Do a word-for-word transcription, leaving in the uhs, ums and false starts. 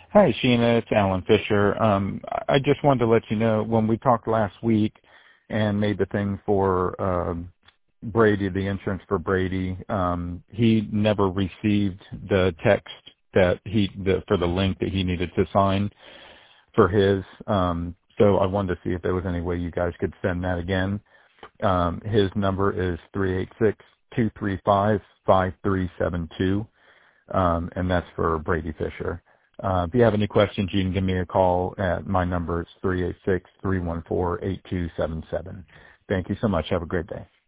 Hi, Sheena. It's Alan Fisher. Um, I I just wanted to let you know when we talked last week and made the thing for um, Brady, the insurance for Brady, um, he never received the text that he the, for the link that he needed to sign for his. Um, so I wanted to see if there was any way you guys could send that again. Um, his number is three eight six, two three five, five three seven two. Um, and that's for Brady Fisher. Uh, if you have any questions, you can give me a call at my number. It's three eight six, three one four, eight two seven seven. Thank you so much. Have a great day.